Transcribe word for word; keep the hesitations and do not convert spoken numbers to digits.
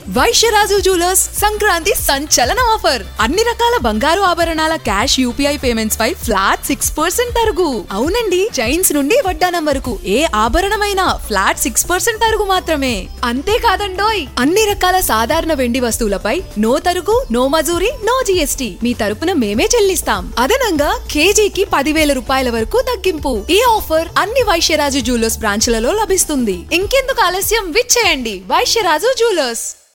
Vysyaraju jewellers Sankranti సంచలన offer. అన్ని రకాల బంగారు ఆభరణాల క్యాష్ యూపీఐ పేమెంట్స్ పై ఫ్లాట్ సిక్స్ పర్సెంట్ తరుగు. అవునండి, చైన్స్ నుండి వడ్డానం వరకు ఏ ఆభరణమైనా ఫ్లాట్ సిక్స్ పర్సెంట్ తరుగు మాత్రమే. అంతేకాదండోయ్, అన్ని రకాల సాధారణ వెండి వస్తువులపై నో తరుగు, నో మజూరి, నో జీఎస్టీ మీ తరపున మేమే చెల్లిస్తాం. అదనంగా కేజీకి పదివేల రూపాయల వరకు తగ్గింపు. ఈ ఆఫర్ అన్ని వైశ్యరాజు జ్యువెలర్స్ బ్రాంచ్లలో లభిస్తుంది. ఇంకెందుకు ఆలస్యం, విచ్చేయండి వైశ్యరాజు జ్యువెలర్స్.